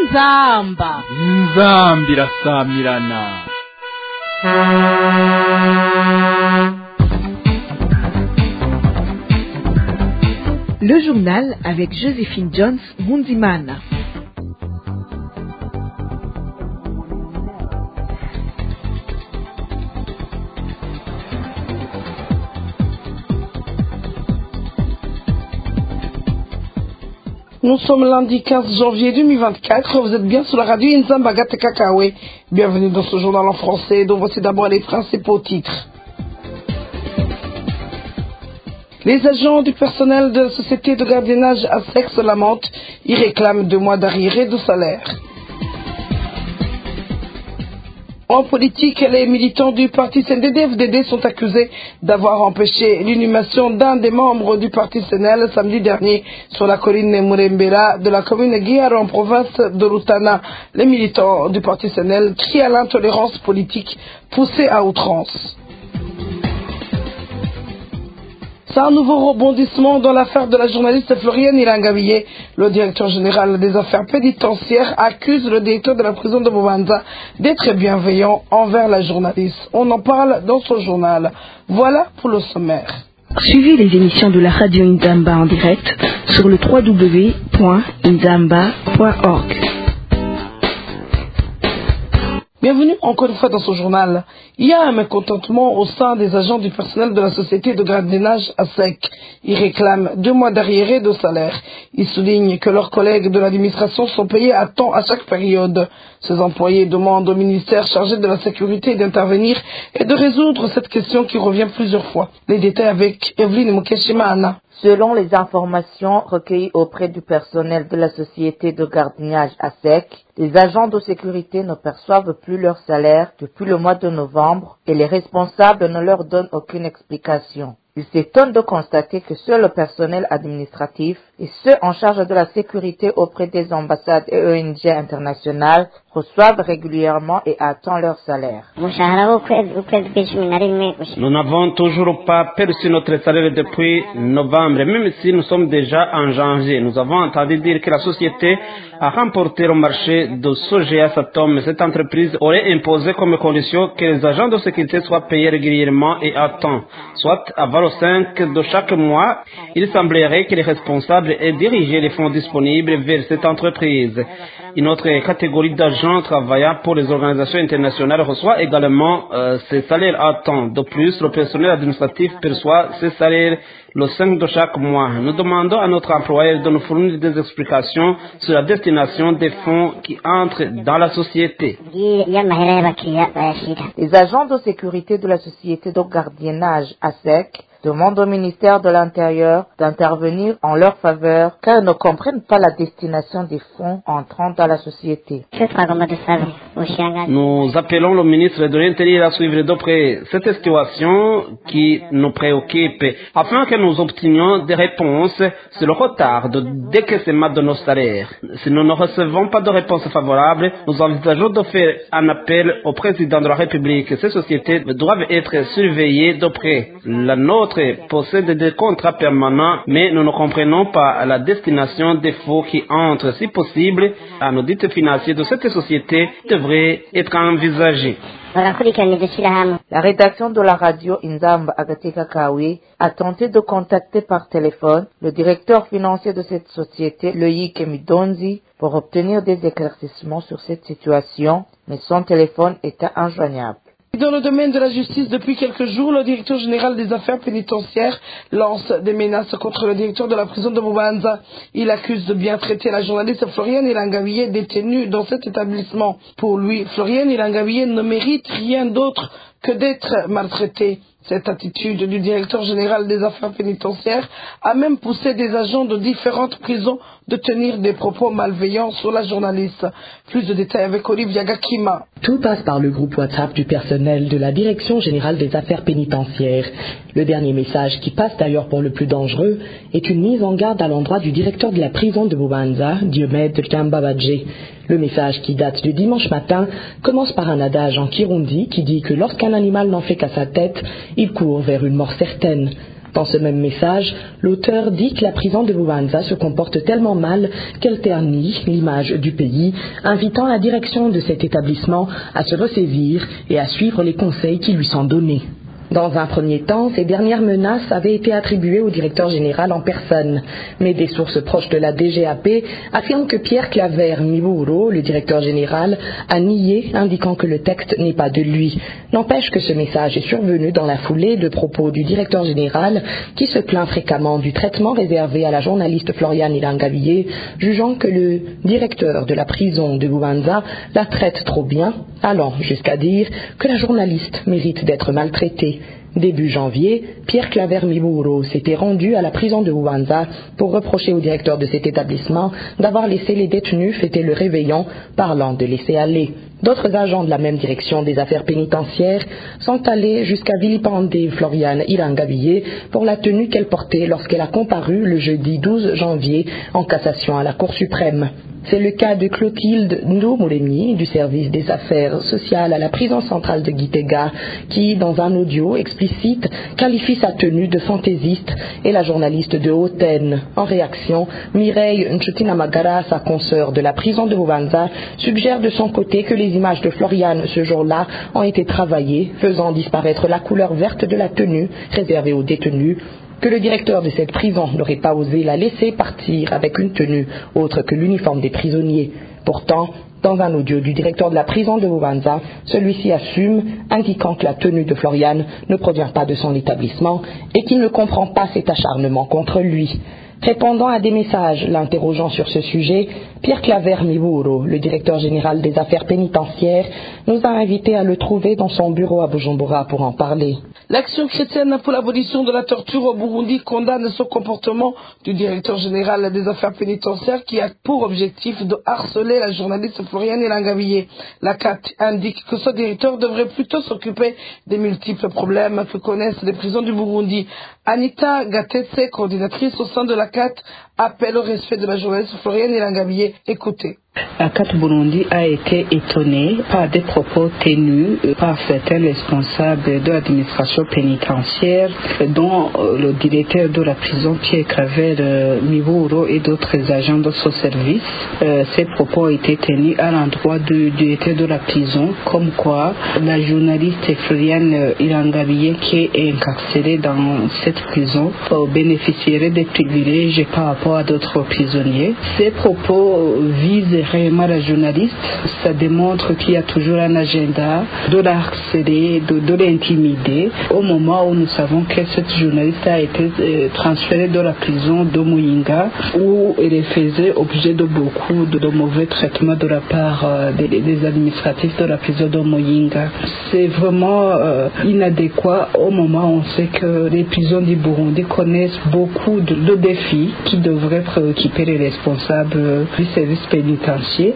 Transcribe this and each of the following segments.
inzamba irasamirana. Le journal avec Joséphine Jones Mundimana. Nous sommes lundi 15 janvier 2024, vous êtes bien sur la radio Inzamba Gateka-Kawe. Bienvenue dans ce journal en français, dont voici d'abord les principaux titres. Les agents du personnel de la société de gardiennage ASEC se lamentent, ils réclament 2 mois d'arriérés de salaire. En politique, les militants du parti CNDD-FDD sont accusés d'avoir empêché l'inhumation d'un des membres du parti CNL samedi dernier sur la colline Murembera de la commune Guiaro en province de Rutana. Les militants du parti CNL crient à l'intolérance politique poussée à outrance. C'est un nouveau rebondissement dans l'affaire de la journaliste Floriane Irangawiye. Le directeur général des affaires pénitentiaires accuse le directeur de la prison de Bubanza d'être bienveillant envers la journaliste. On en parle dans ce journal. Voilà pour le sommaire. Suivez les émissions de la radio Inzamba en direct sur le www.inzamba.org. Bienvenue encore une fois dans ce journal. Il y a un mécontentement au sein des agents du personnel de la société de gardiennage ASEC. Ils réclament 2 mois d'arriérés de salaire. Ils soulignent que leurs collègues de l'administration sont payés à temps à chaque période. Ces employés demandent au ministère chargé de la sécurité d'intervenir et de résoudre cette question qui revient plusieurs fois. Les détails avec Evelyne Mukeshimana. Selon les informations recueillies auprès du personnel de la société de gardiennage ASEC, les agents de sécurité ne perçoivent plus leur salaire depuis le mois de novembre et les responsables ne leur donnent aucune explication. Ils s'étonnent de constater que seul le personnel administratif et ceux en charge de la sécurité auprès des ambassades et ONG internationales reçoivent régulièrement et à temps leur salaire. Nous n'avons toujours pas perçu notre salaire depuis novembre, même si nous sommes déjà en janvier. Nous avons entendu dire que la société a remporté le marché de Sogea Satom. Cette entreprise aurait imposé comme condition que les agents de sécurité soient payés régulièrement et à temps, soit avant le 5 de chaque mois. Il semblerait que les responsables aient dirigé les fonds disponibles vers cette entreprise. Une autre catégorie d'agents travaillant pour les organisations internationales reçoit également ses salaires à temps. De plus, le personnel administratif perçoit ses salaires le 5 de chaque mois. Nous demandons à notre employeur de nous fournir des explications sur la destination des fonds qui entrent dans la société. Les agents de sécurité de la société de gardiennage ASEC demandent au ministère de l'Intérieur d'intervenir en leur faveur car ils ne comprennent pas la destination des fonds entrant dans la société. Nous appelons le ministre de l'Intérieur à suivre de près cette situation qui nous préoccupe afin que nous obtenions des réponses sur le retard de décaissement de nos salaires. Si nous ne recevons pas de réponse favorable, nous envisageons de faire un appel au président de la République. Ces sociétés doivent être surveillées de près. La nôtre possède des contrats permanents, mais nous ne comprenons pas la destination des fonds qui entrent. Si possible, un audit financier de cette société devrait être envisagé. La rédaction de la radio Inzamba Gateka-Kawe a tenté de contacter par téléphone le directeur financier de cette société, Loïc Midonzi, pour obtenir des éclaircissements sur cette situation, mais son téléphone était injoignable. Dans le domaine de la justice, depuis quelques jours, le directeur général des affaires pénitentiaires lance des menaces contre le directeur de la prison de Bubanza. Il accuse de bien traiter la journaliste Floriane Irangawiye détenue dans cet établissement. Pour lui, Floriane Irangawiye ne mérite rien d'autre que d'être maltraitée. Cette attitude du directeur général des affaires pénitentiaires a même poussé des agents de différentes prisons de tenir des propos malveillants sur la journaliste. Plus de détails avec Olivia Gakima. Tout passe par le groupe WhatsApp du personnel de la Direction générale des affaires pénitentiaires. Le dernier message, qui passe d'ailleurs pour le plus dangereux, est une mise en garde à l'endroit du directeur de la prison de Bubanza, Diomède Kambabadje. Le message, qui date du dimanche matin, commence par un adage en Kirundi qui dit que lorsqu'un animal n'en fait qu'à sa tête, il court vers une mort certaine. Dans ce même message, l'auteur dit que la prison de Bubanza se comporte tellement mal qu'elle ternit l'image du pays, invitant la direction de cet établissement à se ressaisir et à suivre les conseils qui lui sont donnés. Dans un premier temps, ces dernières menaces avaient été attribuées au directeur général en personne, mais des sources proches de la DGAP affirment que Pierre Claver Miburo, le directeur général, a nié, indiquant que le texte n'est pas de lui. N'empêche que ce message est survenu dans la foulée de propos du directeur général qui se plaint fréquemment du traitement réservé à la journaliste Floriane Ilangabiye, jugeant que le directeur de la prison de Bubanza la traite trop bien, allant jusqu'à dire que la journaliste mérite d'être maltraitée. Début janvier, Pierre Claver Miburo s'était rendu à la prison de Bubanza pour reprocher au directeur de cet établissement d'avoir laissé les détenus fêter le réveillon, parlant de laisser aller. D'autres agents de la même direction des affaires pénitentiaires sont allés jusqu'à vilipender Floriane Ilangabiye pour la tenue qu'elle portait lorsqu'elle a comparu le jeudi 12 janvier en cassation à la Cour suprême. C'est le cas de Clotilde Ndoumuremi du service des affaires sociales à la prison centrale de Gitega qui, dans un audio explicite, qualifie sa tenue de fantaisiste et la journaliste de hautaine. En réaction, Mireille Nchutinamagara, sa consoeur de la prison de Bubanza, suggère de son côté que les images de Floriane ce jour-là ont été travaillées, faisant disparaître la couleur verte de la tenue réservée aux détenus, que le directeur de cette prison n'aurait pas osé la laisser partir avec une tenue autre que l'uniforme des prisonniers. Pourtant, dans un audio du directeur de la prison de Bubanza, celui-ci assume, indiquant que la tenue de Floriane ne provient pas de son établissement et qu'il ne comprend pas cet acharnement contre lui. Répondant à des messages l'interrogeant sur ce sujet, Pierre Claver Miburo, le directeur général des affaires pénitentiaires, nous a invités à le trouver dans son bureau à Bujumbura pour en parler. L'Action chrétienne pour l'abolition de la torture au Burundi condamne ce comportement du directeur général des affaires pénitentiaires qui a pour objectif de harceler la journaliste Floriane Ilangabiye. La CAT indique que ce directeur devrait plutôt s'occuper des multiples problèmes que connaissent les prisons du Burundi. Anita Gatetse, coordinatrice au sein de la CAT, appelle au respect de la journaliste Floriane Ilangabiye. Écoutez. La CAT Burundi a été étonnée par des propos tenus par certains responsables de l'administration pénitentiaire, dont le directeur de la prison Pierre Claver Miburo et d'autres agents de son service. Ces propos ont été tenus à l'endroit du directeur de la prison, comme quoi la journaliste Floriane Ilangabiye, qui est incarcérée dans cette prison, bénéficierait des privilèges par rapport à d'autres prisonniers. Ces propos visent réellement la journaliste. Ça démontre qu'il y a toujours un agenda de la harceler, de l'intimider, au moment où nous savons que cette journaliste a été transférée de la prison de Muyinga, où elle faisait objet de beaucoup de mauvais traitements de la part des administratifs de la prison de Muyinga. C'est vraiment inadéquat au moment où on sait que les prisons du Burundi connaissent beaucoup de défis qui devraient préoccuper les responsables du service pénitentiaire.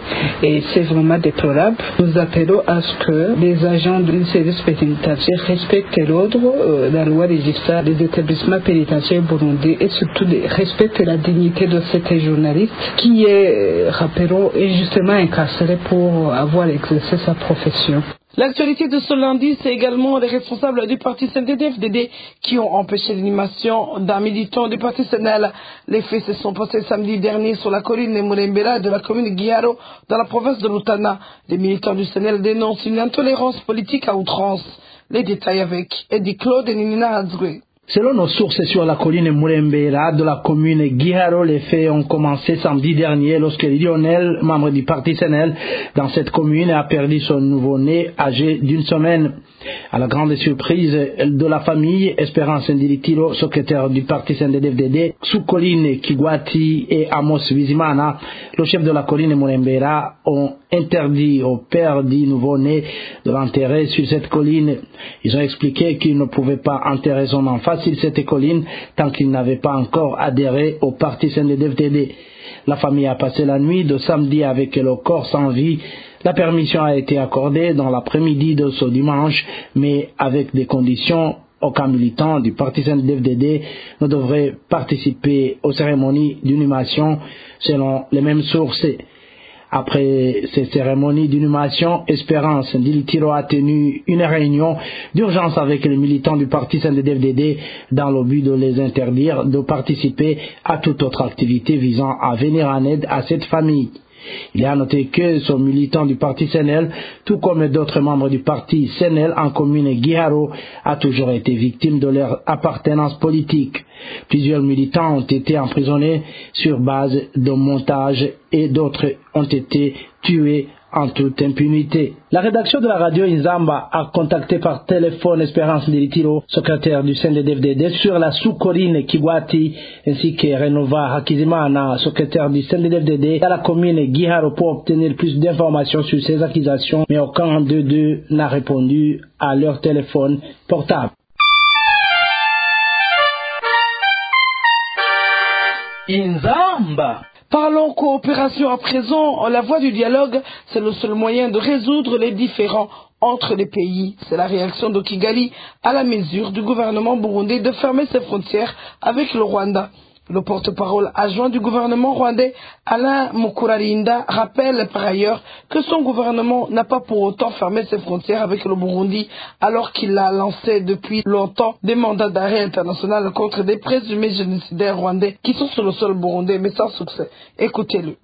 Et c'est vraiment déplorable. Nous appelons à ce que les agents du service pénitentiaire respectent l'ordre, la loi registrant les établissements pénitentiaires burundais et surtout respectent la dignité de cette journaliste qui est, rappelons, injustement incarcérée pour avoir exercé sa profession. L'actualité de ce lundi, c'est également les responsables du parti CNDD-FDD qui ont empêché l'animation d'un militant du parti CNL. Les faits se sont passés samedi dernier sur la colline de Murembera de la commune de Giharo dans la province de Rutana. Les militants du CNL dénoncent une intolérance politique à outrance. Les détails avec Eddie Claude et Nina Hazoué. Selon nos sources sur la colline Murembera de la commune Giharo, les faits ont commencé samedi dernier lorsque Lionel, membre du parti CNL dans cette commune, a perdu son nouveau-né âgé d'une semaine. À la grande surprise de la famille, Espérance Ndiritiro, secrétaire du parti CNDD-FDD, sous colline Kigwati et Amos Wizimana, le chef de la colline Murembera, ont interdit au père du nouveau-né de l'enterrer sur cette colline. Ils ont expliqué qu'ils ne pouvaient pas enterrer son enfant sur cette colline tant qu'il n'avait pas encore adhéré au parti CNDD-FDD. La famille a passé la nuit de samedi avec le corps sans vie. La permission a été accordée dans l'après-midi de ce dimanche, mais avec des conditions. Aucun militant du parti CNDD-FDD ne devrait participer aux cérémonies d'inhumation selon les mêmes sources. Après ces cérémonies d'inhumation, Espérance Ndilitiro a tenu une réunion d'urgence avec les militants du parti CNDD-FDD dans le but de les interdire de participer à toute autre activité visant à venir en aide à cette famille. Il est à noter que ce militant du parti CNL, tout comme d'autres membres du parti CNL en commune Guiharo, a toujours été victime de leur appartenance politique. Plusieurs militants ont été emprisonnés sur base de montage et d'autres ont été tués en toute impunité. La rédaction de la radio Inzamba a contacté par téléphone Espérance Ndilitiro, secrétaire du CNDD-FDD, sur la sous-Corinne Kibwati, ainsi que Renova Hakizimana, secrétaire du CNDD-FDD, dans la commune Guiharo pour obtenir plus d'informations sur ces accusations, mais aucun d'eux deux n'a répondu à leur téléphone portable. Inzamba. Parlons coopération à présent. La voie du dialogue, c'est le seul moyen de résoudre les différends entre les pays. C'est la réaction de Kigali à la mesure du gouvernement burundais de fermer ses frontières avec le Rwanda. Le porte-parole adjoint du gouvernement rwandais, Alain Mukurarinda, rappelle par ailleurs que son gouvernement n'a pas pour autant fermé ses frontières avec le Burundi, alors qu'il a lancé depuis longtemps des mandats d'arrêt international contre des présumés génocidaires rwandais qui sont sur le sol burundais, mais sans succès. Écoutez-le.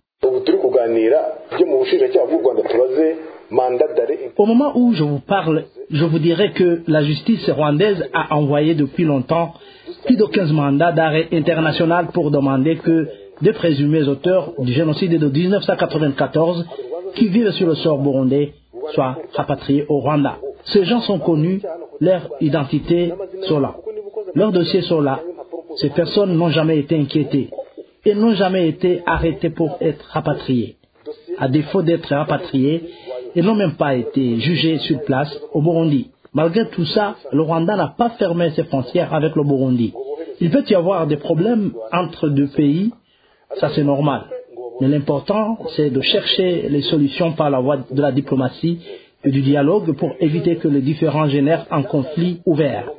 Au moment où je vous parle, je vous dirais que la justice rwandaise a envoyé depuis longtemps plus de 15 mandats d'arrêt international pour demander que des présumés auteurs du génocide de 1994 qui vivent sur le sol burundais soient rapatriés au Rwanda. Ces gens sont connus, leurs identités sont là, leurs dossiers sont là. Ces personnes n'ont jamais été inquiétées et n'ont jamais été arrêtées pour être rapatriées. À défaut d'être rapatriées, ils n'ont même pas été jugés sur place au Burundi. Malgré tout ça, le Rwanda n'a pas fermé ses frontières avec le Burundi. Il peut y avoir des problèmes entre deux pays, ça c'est normal. Mais l'important, c'est de chercher les solutions par la voie de la diplomatie et du dialogue pour éviter que les différends génèrent un conflit ouvert.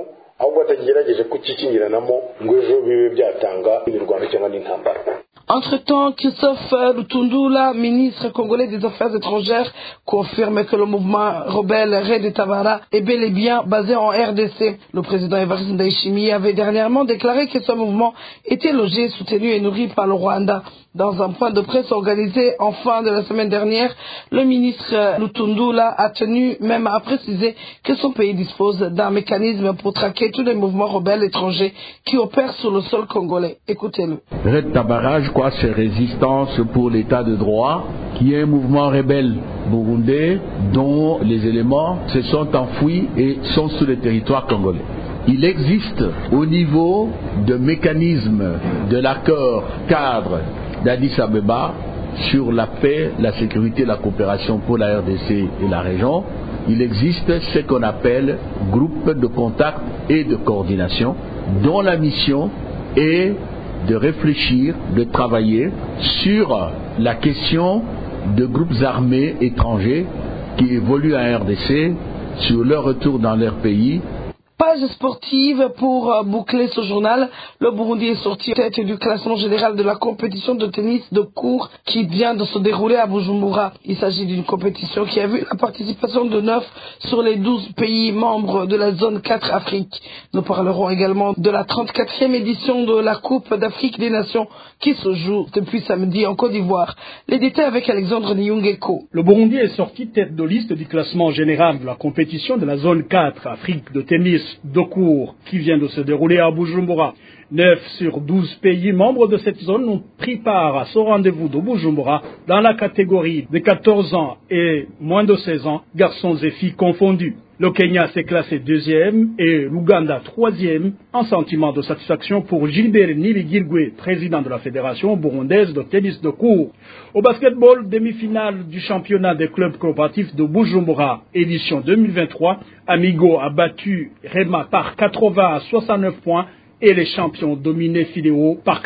Entre-temps, Christophe Lutundula, ministre congolais des Affaires étrangères, confirme que le mouvement rebelle Red Tabara est bel et bien basé en RDC. Le président Evariste Ndayishimiye avait dernièrement déclaré que ce mouvement était logé, soutenu et nourri par le Rwanda. Dans un point de presse organisé en fin de la semaine dernière, le ministre Lutundula a tenu même à préciser que son pays dispose d'un mécanisme pour traquer tous les mouvements rebelles étrangers qui opèrent sur le sol congolais. Écoutez-le. Red Tabara, je crois, c'est Résistance pour l'État de droit, qui est un mouvement rebelle burundais dont les éléments se sont enfouis et sont sur le territoire congolais. Il existe au niveau de mécanismes de l'accord cadre d'Addis Abeba sur la paix, la sécurité et la coopération pour la RDC et la région, il existe ce qu'on appelle groupe de contact et de coordination dont la mission est de réfléchir, de travailler sur la question de groupes armés étrangers qui évoluent en RDC sur leur retour dans leur pays. Page sportive pour boucler ce journal. Le Burundi est sorti tête du classement général de la compétition de tennis de cours qui vient de se dérouler à Bujumbura. Il s'agit d'une compétition qui a vu la participation de 9 sur les 12 pays membres de la zone 4 Afrique. Nous parlerons également de la 34e édition de la Coupe d'Afrique des Nations qui se joue depuis samedi en Côte d'Ivoire. Les détails avec Alexandre Nyungeko. Le Burundi est sorti tête de liste du classement général de la compétition de la zone 4 Afrique de tennis de cours qui vient de se dérouler à Bujumbura. 9 sur 12 pays membres de cette zone ont pris part à ce rendez-vous de Bujumbura dans la catégorie de 14 ans et moins de 16 ans, garçons et filles confondus. Le Kenya s'est classé deuxième et l'Ouganda troisième, un sentiment de satisfaction pour Gilbert Nibigirgwe, président de la Fédération burundaise de tennis de cours. Au basketball, demi-finale du championnat des clubs coopératifs de Bujumbura, édition 2023, Amigo a battu Rema par 80 à 69 points et les champions dominés Fidéo par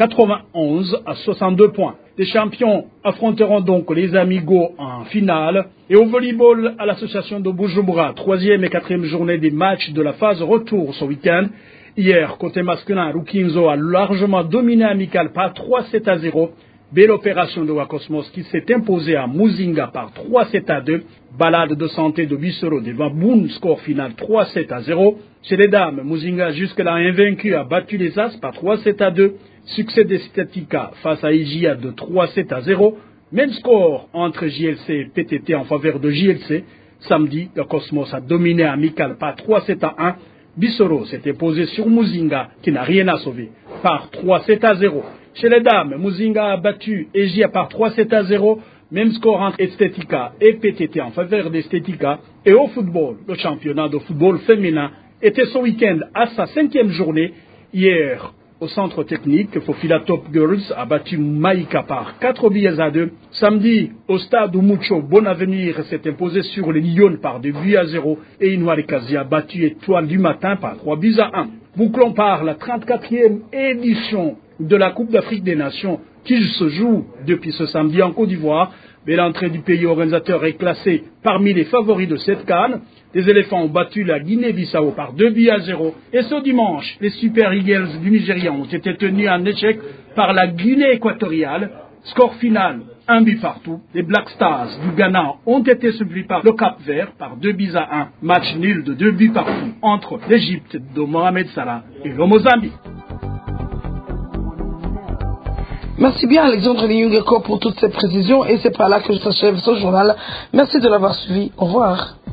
91 à 62 points. Les champions affronteront donc les Amigos en finale. Et au volleyball, à l'association de Bujumbura, 3e et 4e journée des matchs de la phase retour ce week-end. Hier, côté masculin, Rukinzo a largement dominé Amical par 3-7 à 0. Belle opération de Wakosmos qui s'est imposée à Muzinga par 3-7-2. Balade de santé de Bissoro devant Boun, score final 3-7-0. Chez les dames, Muzinga jusque-là invaincu a battu les As par 3-7-2. Succès d'Estetica face à Igia de 3-7-0. Même score entre JLC et PTT en faveur de JLC. Samedi, le Cosmos a dominé amical par 3-7-1. Bissoro s'est imposé sur Muzinga qui n'a rien à sauver par 3-7-0. Chez les dames, Muzinga a battu Egia par 3-7-0. Même score entre Estetica et PTT en faveur d'Estetica. Et au football, le championnat de football féminin était ce week-end à sa 5e journée. Hier, au centre technique, Fofila Top Girls a battu Maïka par 4-2. Samedi, au stade Mucho, Bonavenir s'est imposé sur les Lions par 2-0. Et Inouarikazi a battu Étoile du Matin par 3-1. Bouclons par la 34e édition de la Coupe d'Afrique des Nations qui se joue depuis ce samedi en Côte d'Ivoire. Mais l'entrée du pays organisateur est classée parmi les favoris de cette CAN. Les éléphants ont battu la Guinée-Bissau par 2-0. Et ce dimanche, les Super Eagles du Nigeria ont été tenus en échec par la Guinée équatoriale. Score final, 1 but partout. Les Black Stars du Ghana ont été suivis par le Cap-Vert par 2-1. Match nul de 2 buts partout entre l'Égypte de Mohamed Salah et le Mozambique. Merci bien Alexandre Liungeko pour toutes ces précisions et c'est par là que je t'achève ce journal. Merci de l'avoir suivi. Au revoir.